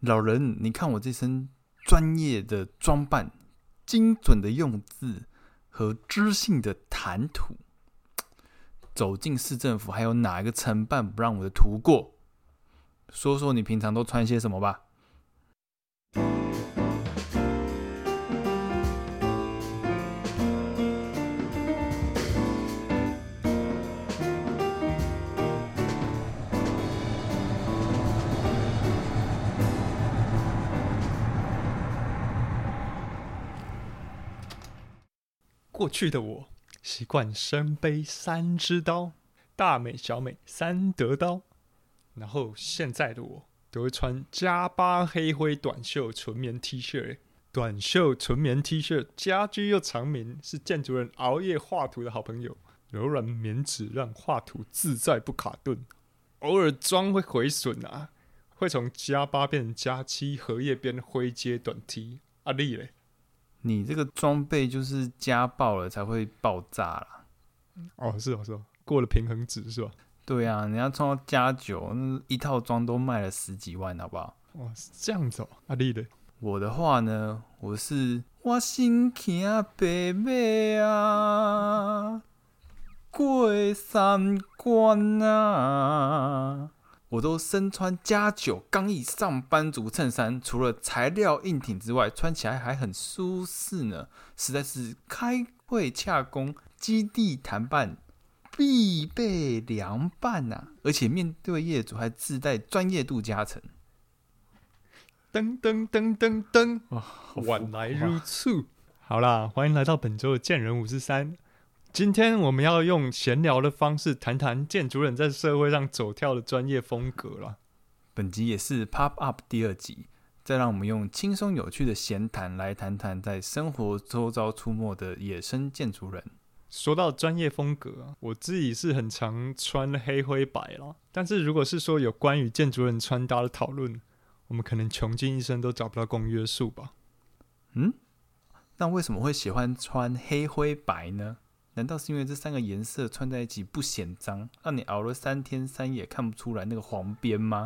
老人，你看我这身专业的装扮、精准的用字和知性的谈吐，走进市政府，还有哪一个承办不让我的图过？说说你平常都穿些什么吧。 过去的我习惯身背3支刀，大美小美3得刀。然后现在的我都会穿加8黑灰短袖纯棉 T 恤，短袖纯棉 T 恤家居又长棉，是建筑人熬夜画图的好朋友。柔软棉质让画图自在不卡顿，偶尔妆会毁损啊，会从加8变成加7荷叶边灰阶短 T。阿力嘞？ 你这个装备就是家暴了才会爆炸啦。 哦，是哦，过了平衡值是吧？ 对啊，人家穿到加9，一套装都卖了10几万，好不好？ 哇，是这样子哦。阿力嘞？ 我的话呢，我心惊白马啊，过3关啊。我都身穿加9刚毅上班族衬衫，除了材料硬挺之外，穿起来还很舒适呢，实在是开会洽公、基地谈判必备凉拌啊！而且面对业主还自带专业度加成。 噔噔噔噔噔，晚来如初。好啦，欢迎来到本周的见人543。今天我们要用闲聊的方式谈谈建筑人在社会上走跳的专业风格啦。 本集也是 Pop Up 第2集，再让我们用轻松有趣的闲谈来谈谈在生活周遭出没的野生建筑人。 说到专业风格，我自己是很常穿黑灰白啦，但是如果是说有关于建筑人穿搭的讨论，我们可能穷尽一生都找不到公约数吧。 那为什么会喜欢穿黑灰白呢？难道是因为这3个颜色穿在一起不显脏，让你熬了3天3夜看不出来那个黄边吗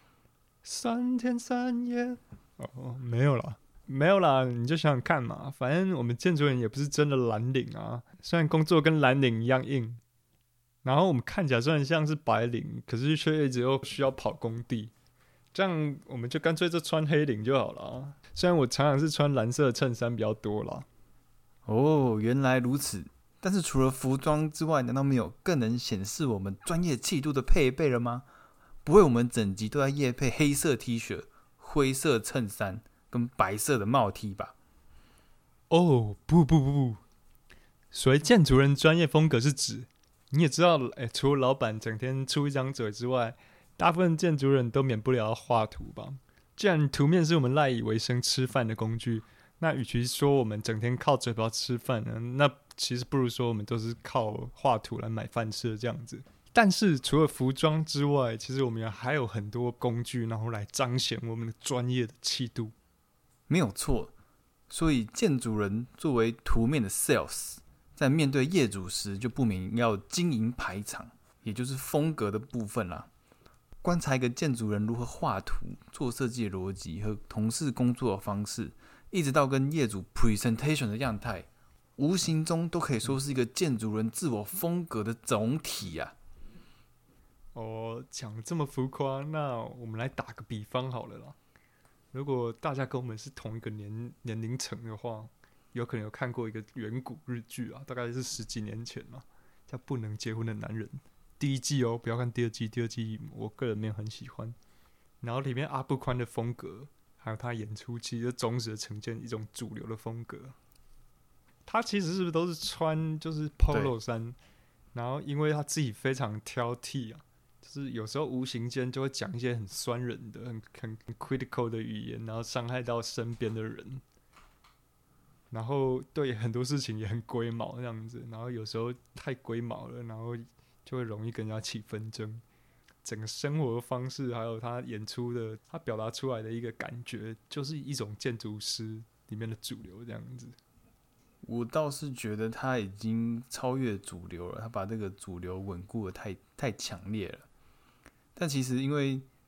？3天3夜？哦，没有啦，你就想想看嘛，反正我们建筑人也不是真的蓝领啊，虽然工作跟蓝领一样硬，然后我们看起来虽然像是白领，可是却一直又需要跑工地，这样我们就干脆就穿黑领就好了啊。虽然我常常是穿蓝色的衬衫比较多啦。 哦，原来如此。但是除了服装之外，难道没有更能显示我们专业气度的配备了吗？不会我们整集都在业配黑色 T 恤、灰色衬衫跟白色的帽 T 吧？ 哦，不，所谓建筑人专业风格是指，你也知道，除了老板整天出一张嘴之外，大部分建筑人都免不了要画图吧。既然图面是我们赖以为生吃饭的工具，那与其说我们整天靠嘴巴吃饭呢，那其实不如说我们都是靠画图来买饭吃的这样子。但是除了服装之外，其实我们还有很多工具，然后来彰显我们的专业的气度。 没有错。所以建筑人作为图面的 sales， 在面对业主时就不免要经营排场，也就是风格的部分啦。观察一个建筑人如何画图、做设计的逻辑和同事工作的方式，一直到跟业主 presentation 的样态，无形中都可以说是一个建筑人自我风格的总体啊。 哦，讲得这么浮夸，那我们来打个比方好了啦。如果大家跟我们是同一个年龄层的话，有可能有看过一个远古日剧啊，大概是10几年前嘛，叫《不能结婚的男人》第1季哦，不要看第2季，第2季我个人没有很喜欢。然后里面阿布宽的风格，还有他演出，其实忠实的呈现一种主流的风格。他其实是不是都是穿就是 polo 衫，然后因为他自己非常挑剔啊。就是有时候无形间就会讲一些很酸人的、很 critical 的语言，然后伤害到身边的人，然后对很多事情也很龟毛这样子，然后有时候太龟毛了，然后就会容易跟人家起纷争。整个生活方式还有他演出的、他表达出来的一个感觉，就是一种建筑师里面的主流这样子。 我倒是觉得他已经超越主流了，他把这个主流稳固的太强烈了。但其实因为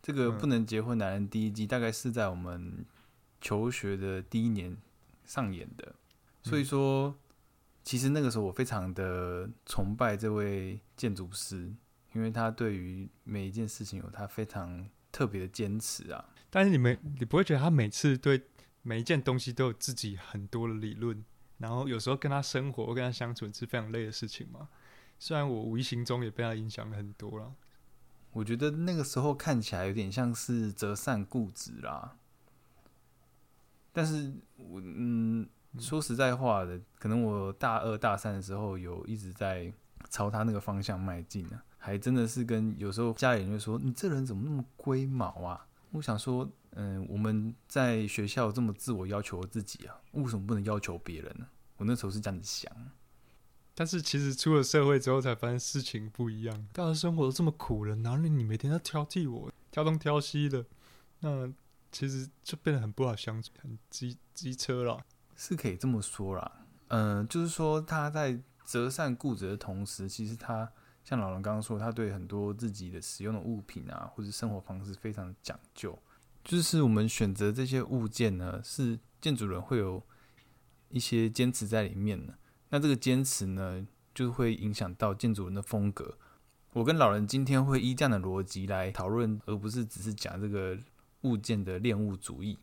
这个不能结婚男人第一季大概是在我们求学的第1年上演的，所以说其实那个时候我非常的崇拜这位建筑师，因为他对于每一件事情有他非常特别的坚持啊。 但是你不会觉得他每次对每一件东西都有自己很多的理论，然后有时候跟他生活跟他相处是非常累的事情吗？虽然我无形中也被他影响了很多啦。 我觉得那个时候看起来有点像是择善固执啦，但是说实在话的，可能我大2、大3的时候有一直在朝他那个方向迈进啊，还真的是跟有时候家里人就说你这人怎么那么龟毛啊？我想说，我们在学校这么自我要求自己啊，为什么不能要求别人呢？我那时候是这样子想。 但是其实出了社会之后才发现事情不一样，大家生活都这么苦了，哪里你每天都挑剔我，挑东挑西的，那其实就变得很不好相处，很机车啦。 是可以这么说啦，就是说他在择善固执的同时，其实他像老人刚刚说，他对很多自己的使用的物品啊，或者生活方式非常的讲究。就是我们选择这些物件呢，是建筑人会有一些坚持在里面的。那这个坚持呢，就会影响到建筑人的风格。我跟老人今天会依这样的逻辑来讨论，而不是只是讲这个物件的恋物主义。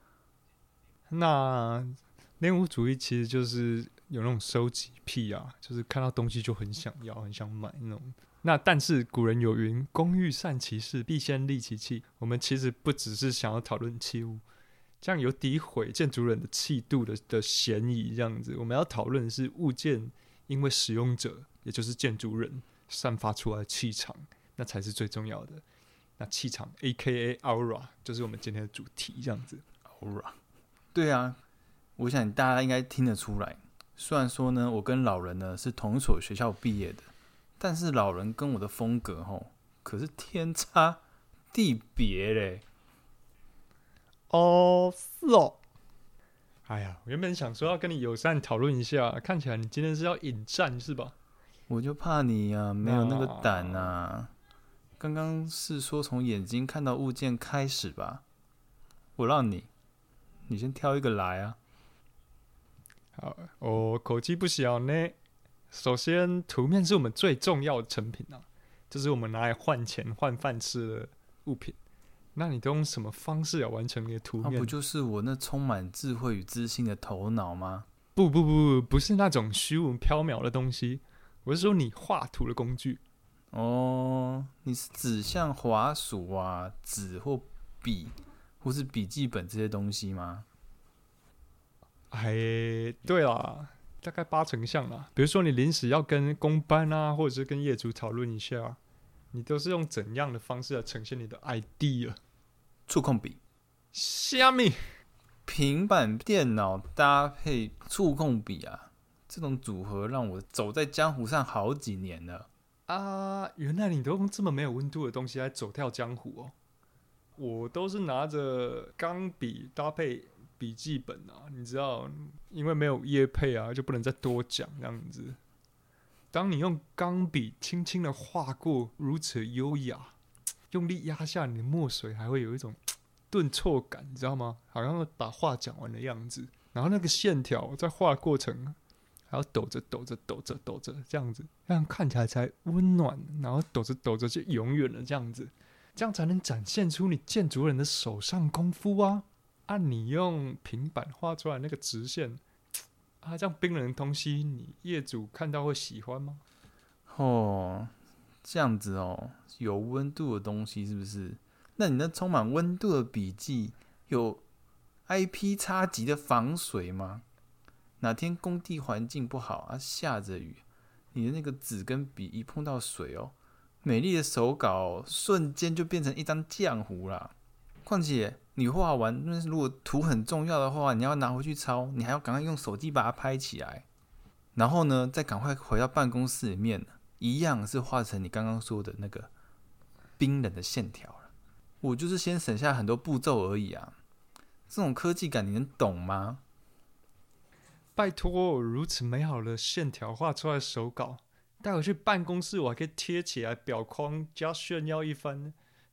那恋物主义其实就是有那种收集癖啊，就是看到东西就很想要、很想买那种。那但是古人有云：“工欲善其事，必先利其器。”我们其实不只是想要讨论器物，这样有诋毁建筑人的气度的嫌疑。这样子，我们要讨论的是物件因为使用者，也就是建筑人散发出来的气场，那才是最重要的。那气场 ，A.K.A. aura， 就是我们今天的主题。这样子 ，aura， 对啊，我想大家应该听得出来。虽然说呢，我跟老人呢是同一所学校毕业的，但是老人跟我的风格可是天差地别嘞。 哦，是哦。哎呀，我原本想说要跟你友善讨论一下，看起来你今天是要引战是吧？ 我就怕你啊，没有那个胆啊。刚刚是说从眼睛看到物件开始吧，我让你先挑一个来啊。 好，我口气不小呢。首先，图面是我们最重要的成品啊，就是我们拿来换钱换饭吃的物品。那你都用什么方式来完成你的图面？ 不就是我那充满智慧与知性的头脑吗？ 不是那种虚无缥缈的东西，我是说你画图的工具。 哦，你是指像滑鼠啊、纸或笔，或是笔记本这些东西吗？ 哎，对啦，大概80%像啦。比如说你临时要跟公班啊，或者是跟业主讨论一下，你都是用怎样的方式来呈现你的 idea？ 触控笔， 虾米？ 平板电脑搭配触控笔啊，这种组合让我走在江湖上好几年了啊！原来你都用这么没有温度的东西来走跳江湖哦。我都是拿着钢笔搭配笔记本啊，你知道，因为没有业配啊，就不能再多讲这样子。当你用钢笔轻轻的划过如此优雅，用力压下你的墨水，还会有一种顿挫感，你知道吗？好像把话讲完的样子。然后那个线条在画的过程，还要抖着，这样子，这样看起来才温暖。然后抖着就永远了，这样子，这样才能展现出你建筑人的手上功夫啊！按你用平板画出来那个直线。这样冰冷的东西，你业主看到会喜欢吗？ 这样子有温度的东西是不是？那你那充满温度的笔记有 IP 级的防水吗？哪天工地环境不好下着雨，你的那个纸跟笔一碰到水美丽的手稿瞬间就变成一张浆糊啦。况且你画完，如果图很重要的话，你要拿回去抄，你还要赶快用手机把它拍起来，然后呢，再赶快回到办公室里面，一样是画成你刚刚说的那个冰冷的线条了。我就是先省下很多步骤而已啊，这种科技感你能懂吗？ 拜托，如此美好的线条画出来的手稿，带回去办公室我还可以贴起来裱框加炫耀一番。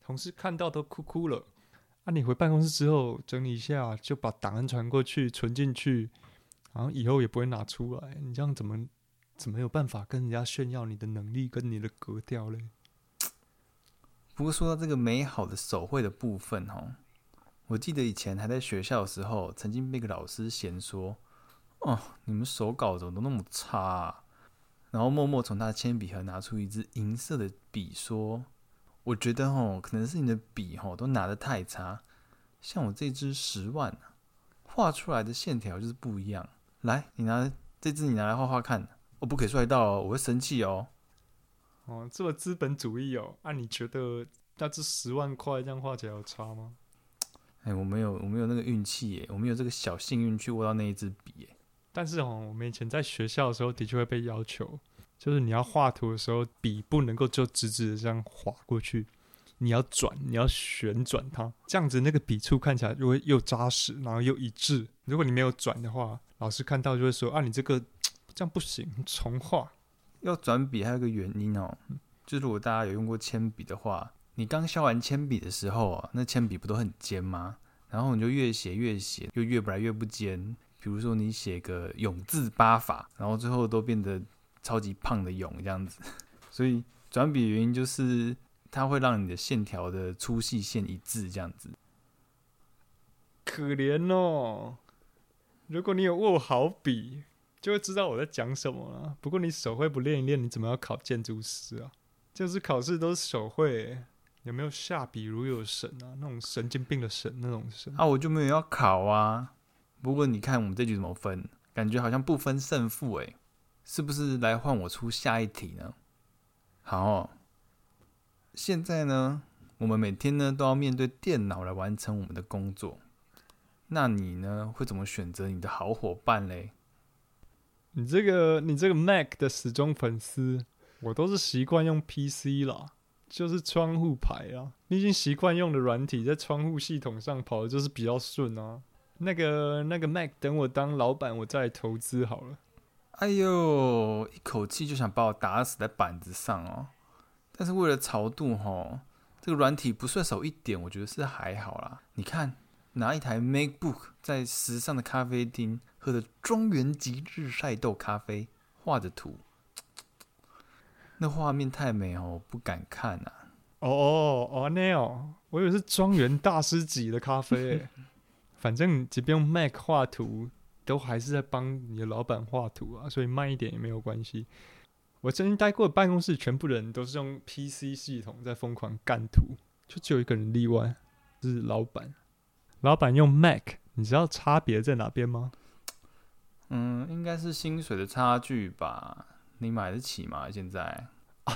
同事看到都哭哭了。啊，你回办公室之后整理一下，就把档案传过去，存进去，然后以后也不会拿出来。你这样怎么有办法跟人家炫耀你的能力跟你的格调嘞？ 不过说到这个美好的手绘的部分我记得以前还在学校的时候，曾经被个老师嫌说：“哦，你们手稿怎么都那么差啊？”然后默默从他的铅笔盒拿出一支银色的笔，说：“我觉得可能是你的笔都拿得太差，像我这支10万画出来的线条就是不一样。来，这支你拿来画画看，我不可以摔到哦，我会生气哦。” 哦，这么资本主义哦。啊，你觉得那这10万块这样画起来有差吗？ 我没有那个运气耶，我没有这个小幸运去握到那一支笔耶。 但是我们以前在学校的时候，的确会被要求，就是你要画图的时候，笔不能够就直直的这样划过去，你要转，你要旋转它，这样子那个笔触看起来就会又扎实，然后又一致。如果你没有转的话，老师看到就会说：“啊，你这个这样不行，重画。” 要转笔还有一个原因就是如果大家有用过铅笔的话，你刚削完铅笔的时候那铅笔不都很尖吗？然后你就越写，又越来越不尖。比如说你写个永字8法，然后最后都变得超级胖的永这样子。所以转笔的原因就是它会让你的线条的粗细线一致这样子。 可怜哦，如果你有握好笔，就会知道我在讲什么了。不过你手绘不练一练，你怎么要考建筑师啊？建筑师考试都是手绘，有没有下笔如有神啊？那种神经病的神那种神啊，我就没有要考啊。不过你看我们这局怎么分？感觉好像不分胜负诶，是不是来换我出下一题呢？好现在呢，我们每天呢都要面对电脑来完成我们的工作。那你呢会怎么选择你的好伙伴嘞？ 你这个 Mac 的死忠粉丝，我都是习惯用 PC 啦，就是窗户牌啊。你已经习惯用的软体在窗户系统上跑的就是比较顺啊。那个 Mac 等我当老板，我再来投资好了。 哎呦，一口气就想把我打死在板子上哦。但是为了潮度这个软体不顺手一点，我觉得是还好啦。你看，拿一台 MacBook 在时尚的咖啡厅喝的庄园极致晒豆咖啡，画着图，那画面太美不敢看啊。 那哦，我以为是庄园大师级的咖啡耶。反正即便用 Mac 画图，都还是在帮你的老板画图啊，所以慢一点也没有关系。我曾经待过的办公室，全部人都是用 PC 系统在疯狂干图，就只有一个人例外，是老板。老板用 Mac， 你知道差别在哪边吗？ 应该是薪水的差距吧？你买得起吗？现在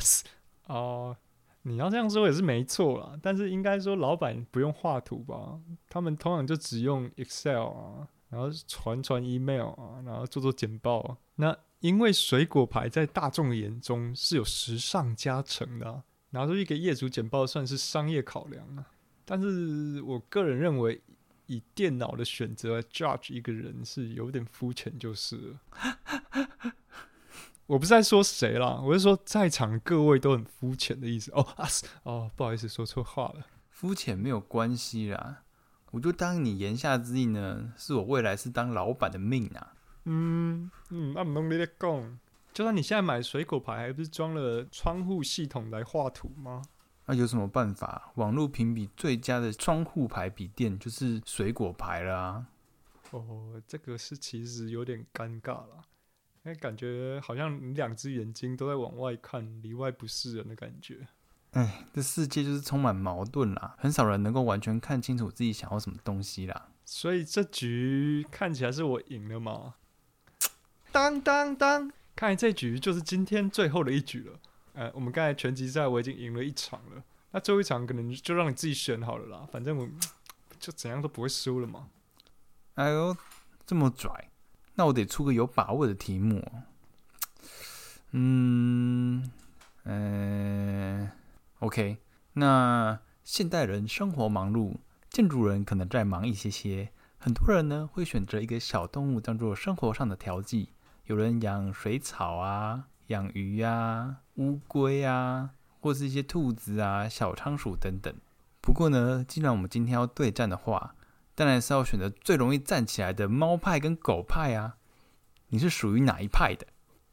你要这样说也是没错啦，但是应该说老板不用画图吧？他们通常就只用 Excel 啊，然后传 email 啊，然后做简报啊。那因为水果牌在大众的眼中是有时尚加成的拿出去给业主简报算是商业考量啊。但是我个人认为，以电脑的选择来 judge 一个人是有点肤浅，就是了。我不是在说谁啦，我是说在场各位都很肤浅的意思。不好意思，说错话了。 肤浅没有关系啦，我就当你言下之意呢，是我未来是当老板的命啊。 不懂你在讲。就算你现在买水果牌，还不是装了窗户系统来画图吗？ 有什么办法？网络评比最佳的窗户牌笔电就是水果牌了啊。 这个是其实有点尴尬啦。感觉好像你2只眼睛都在往外看，里外不是人的感觉。 这世界就是充满矛盾啦，很少人能够完全看清楚自己想要什么东西啦。 所以这局看起来是我赢了嘛？当当当！看来这局就是今天最后的一局了。我们刚才拳击赛我已经赢了1场了，那最后一场可能就让你自己选好了啦，反正我就怎样都不会输了嘛。 哎呦，这么拽！那我得出个有把握的题目OK， 那现代人生活忙碌，建筑人可能再忙一些，很多人呢会选择一个小动物当做生活上的调剂，有人养水草啊，养鱼啊，乌龟啊，或是一些兔子啊、小仓鼠等等。 不过呢，既然我们今天要对战的话，当然是要选择最容易站起来的猫派跟狗派啊。你是属于哪一派的？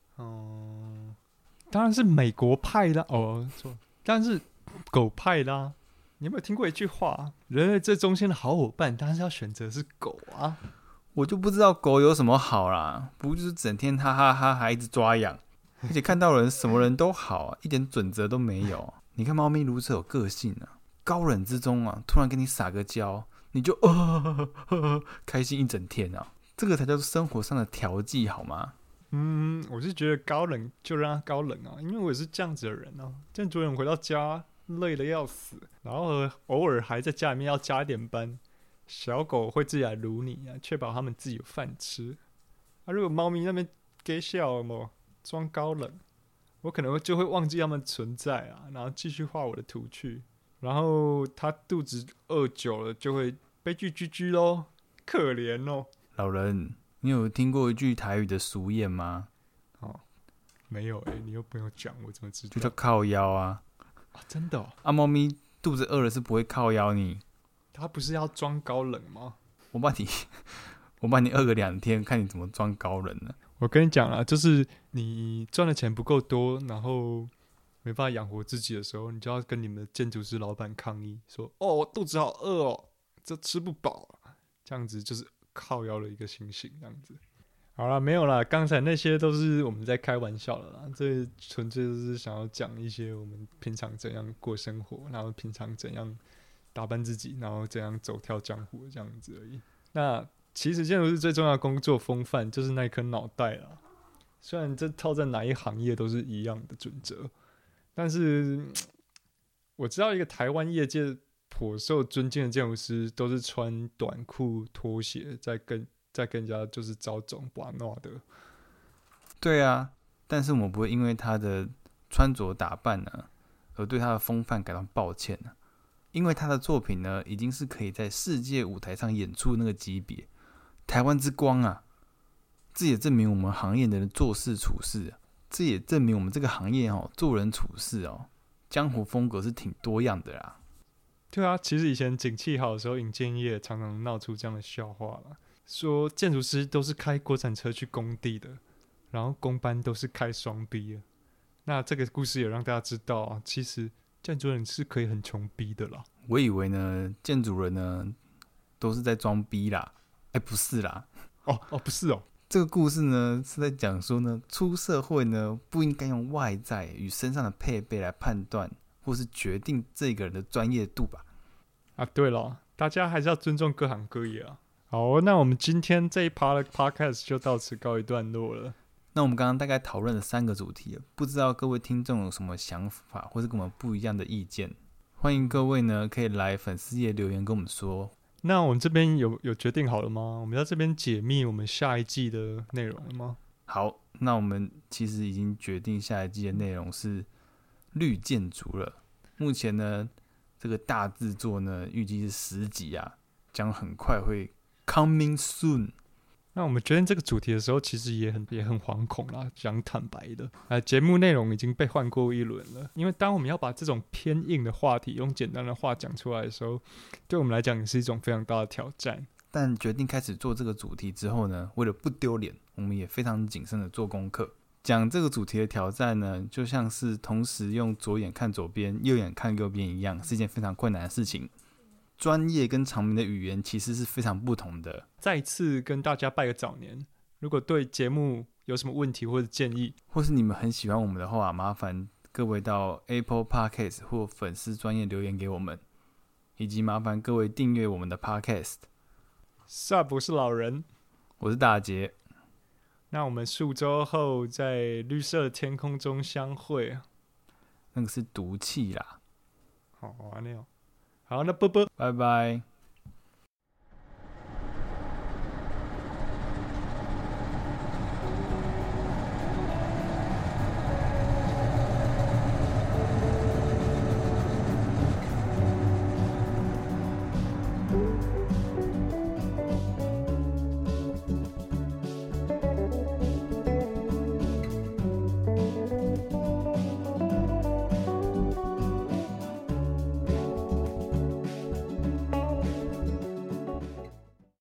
当然是美国派啦。错，当然是狗派啦。你有没有听过一句话？人类最忠心的好伙伴，当然是要选择是狗啊。 我就不知道狗有什么好啦，不就是整天哈哈哈还一直抓痒，而且看到人什么人都好啊，一点准则都没有。你看猫咪如此有个性啊，高冷之中啊，突然给你撒个娇，你就开心一整天啊，这个才叫做生活上的调剂好吗？ 我是觉得高冷就让他高冷啊，因为我也是这样子的人啊。建筑人回到家累得要死，然后偶尔还在家里面要加一点班，小狗会自己来撸你啊，确保他们自己有饭吃。如果猫咪那边给笑嘛，装高冷，我可能就会忘记他们存在啊，然后继续画我的图去。然后它肚子饿久了就会悲剧居居咯，可怜哦。 老人，你有听过一句台语的俗谚吗？ 没有你又不用讲，我怎么知道？ 就叫靠腰啊。 真的猫咪肚子饿了是不会靠腰你。 它不是要装高冷吗？ 我把你饿个2天，看你怎么装高冷呢？ 我跟你讲啦，就是你赚的钱不够多，然后没办法养活自己的时候，你就要跟你们的建筑师老板抗议，说：“我肚子好饿哦，这吃不饱。”这样子就是靠腰的一个情形，这样子。好啦，没有啦，刚才那些都是我们在开玩笑的啦，这纯粹就是想要讲一些我们平常怎样过生活，然后平常怎样打扮自己，然后怎样走跳江湖这样子而已。那其实建筑师最重要的工作风范就是那一颗脑袋啦。虽然这套在哪一行业都是一样的准则，但是我知道一个台湾业界颇受尊敬的建筑师都是穿短裤拖鞋在跟人家就是招总把闹的。 对啊，但是我们不会因为他的穿着打扮呢，而对他的风范感到抱歉呢，因为他的作品呢，已经是可以在世界舞台上演出的那个级别，台湾之光啊！这也证明我们行业的人做事处事啊，这也证明我们这个行业做人处事江湖风格是挺多样的啦。 对啊，其实以前景气好的时候，营建业常常闹出这样的笑话啦，说建筑师都是开国产车去工地的，然后工班都是开双 B 的。那这个故事也让大家知道啊，其实建筑人是可以很穷逼的啦。 我以为呢，建筑人呢都是在装逼啦，不是啦。 不是哦。 这个故事呢是在讲说呢，出社会呢不应该用外在与身上的配备来判断或是决定这个人的专业度吧。 对了，大家还是要尊重各行各业啊。好，那我们今天这一趴的 podcast 就到此告一段落了。 那我们刚刚大概讨论了3个主题，不知道各位听众有什么想法，或是跟我们不一样的意见？欢迎各位呢可以来粉丝页留言跟我们说。 那我们这边有决定好了吗？我们在这边解密我们下一季的内容了吗？ 好，那我们其实已经决定下一季的内容是绿建筑了。目前呢，这个大制作呢，预计是10集啊，将很快会 coming soon。 那我们决定这个主题的时候，其实也很惶恐啦，讲坦白的。节目内容已经被换过一轮了，因为当我们要把这种偏硬的话题用简单的话讲出来的时候，对我们来讲也是一种非常大的挑战。 但决定开始做这个主题之后呢，为了不丢脸，我们也非常谨慎的做功课。讲这个主题的挑战呢，就像是同时用左眼看左边、右眼看右边一样，是一件非常困难的事情。专业跟常民的语言其实是非常不同的。 再次跟大家拜个早年，如果对节目有什么问题或者建议， 或是你们很喜欢我们的话，麻烦各位到 Apple Podcast 或粉丝专页留言给我们，以及麻烦各位订阅我们的 Podcast。 Sup， 我是老人， 我是大杰。 那我们数周后在绿色的天空中相会。 那个是毒气啦。 好，那样。好，那啵啵， 拜拜。